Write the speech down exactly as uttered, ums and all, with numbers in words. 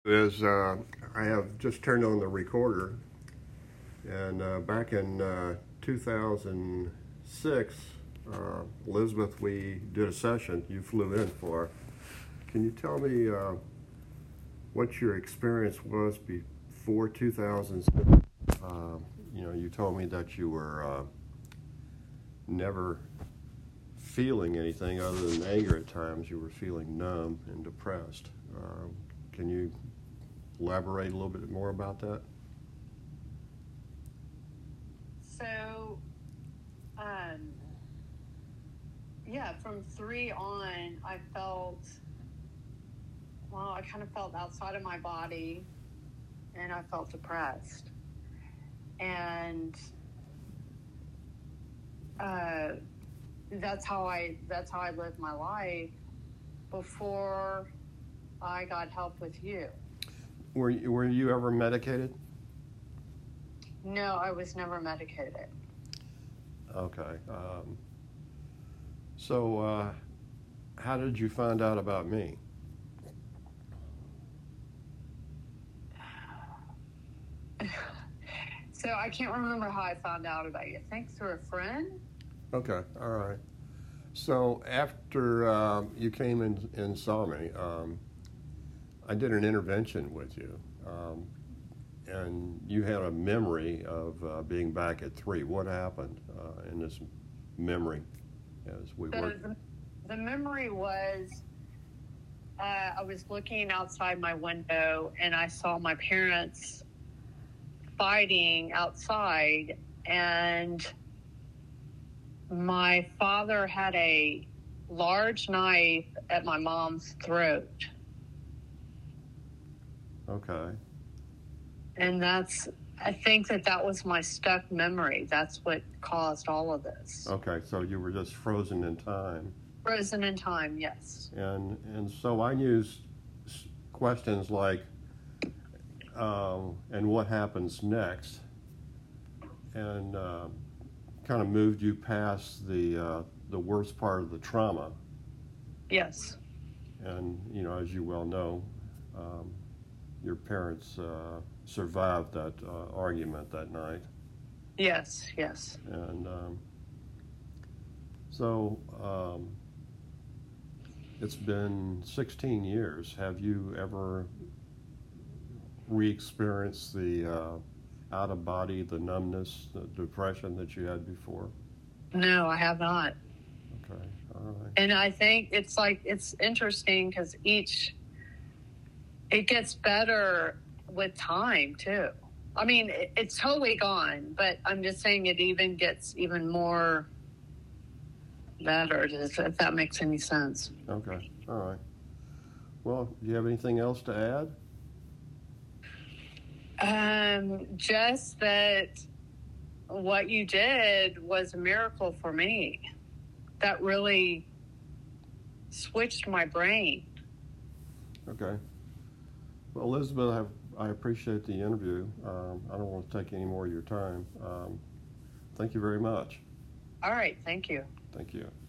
Is uh, I have just turned on the recorder, and uh, back in uh, two thousand six, uh, Elizabeth, we did a session you flew in for. Can you tell me uh, what your experience was before two thousand six? Uh, you know, you told me that you were uh, never feeling anything other than anger at times. You were feeling numb and depressed. Uh, can you elaborate a little bit more about that? So, um, yeah, from three on, I felt, well, I kind of felt outside of my body, and I felt depressed. And uh, that's how I that's how I lived my life before I got help with you. Were you, were you ever medicated? No, I was never medicated. Okay. Um, so, uh, how did you find out about me? So I can't remember how I found out about you. I think through a friend. Okay. All right. So after uh, you came in and saw me, um, I did an intervention with you, um, and you had a memory of uh, being back at three. What happened uh, in this memory as we The, worked? the, the memory was uh, I was looking outside my window and I saw my parents fighting outside, and my father had a large knife at my mom's throat. Okay. And that's, I think that that was my stuck memory. That's what caused all of this. Okay, so you were just frozen in time. Frozen in time, yes. And and so I used questions like, um, and what happens next? And uh, kind of moved you past the uh, the worst part of the trauma. Yes. And, you know, as you well know, um, your parents uh, survived that uh, argument that night. Yes, yes. And um, so um, it's been sixteen years. Have you ever re-experienced the uh, out-of-body, the numbness, the depression that you had before? No, I have not. Okay, all right. And I think it's like, it's interesting because each, it gets better with time too. I mean, it, it's totally gone, but I'm just saying it even gets even more better, if if that makes any sense. Okay, all right. Well, do you have anything else to add? Um, just that what you did was a miracle for me. That really switched my brain. Okay. Well, Elizabeth, I, I appreciate the interview. Um, I don't want to take any more of your time. Um, thank you very much. All right, thank you. Thank you.